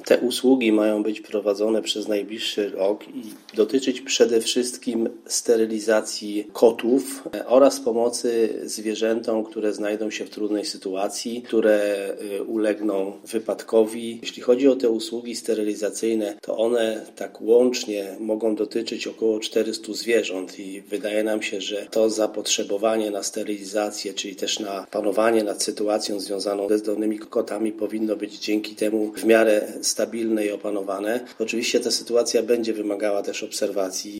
Te usługi mają być prowadzone przez najbliższy rok i dotyczyć przede wszystkim sterylizacji kotów oraz pomocy zwierzętom, które znajdą się w trudnej sytuacji, które ulegną wypadkowi. Jeśli chodzi o te usługi sterylizacyjne, to one tak łącznie mogą dotyczyć około 400 zwierząt i wydaje nam się, że to zapotrzebowanie na sterylizację, czyli też na panowanie nad sytuacją związaną ze bezdomnymi kotami powinno być dzięki temu w miarę stabilne i opanowane. Oczywiście ta sytuacja będzie wymagała też obserwacji.